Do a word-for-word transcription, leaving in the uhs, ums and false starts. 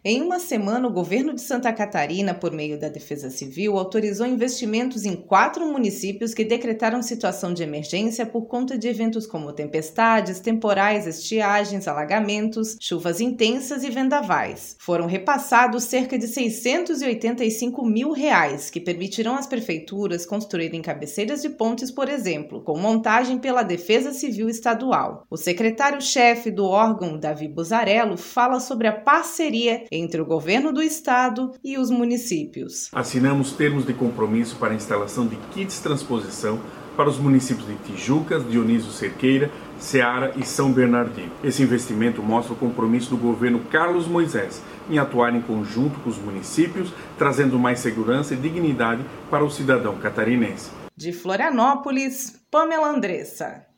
Em uma semana, o governo de Santa Catarina, por meio da Defesa Civil, autorizou investimentos em quatro municípios que decretaram situação de emergência por conta de eventos como tempestades, temporais, estiagens, alagamentos, chuvas intensas e vendavais. Foram repassados cerca de seiscentos e oitenta e cinco mil reais, que permitirão às prefeituras construírem cabeceiras de pontes, por exemplo, com montagem pela Defesa Civil Estadual. O secretário-chefe do órgão, Davi Buzzarello, fala sobre a parceria entre o governo do estado e os municípios. Assinamos termos de compromisso para a instalação de kits de transposição para os municípios de Tijucas, Dionísio Cerqueira, Ceará e São Bernardino. Esse investimento mostra o compromisso do governo Carlos Moisés em atuar em conjunto com os municípios, trazendo mais segurança e dignidade para o cidadão catarinense. De Florianópolis, Pamela Andressa.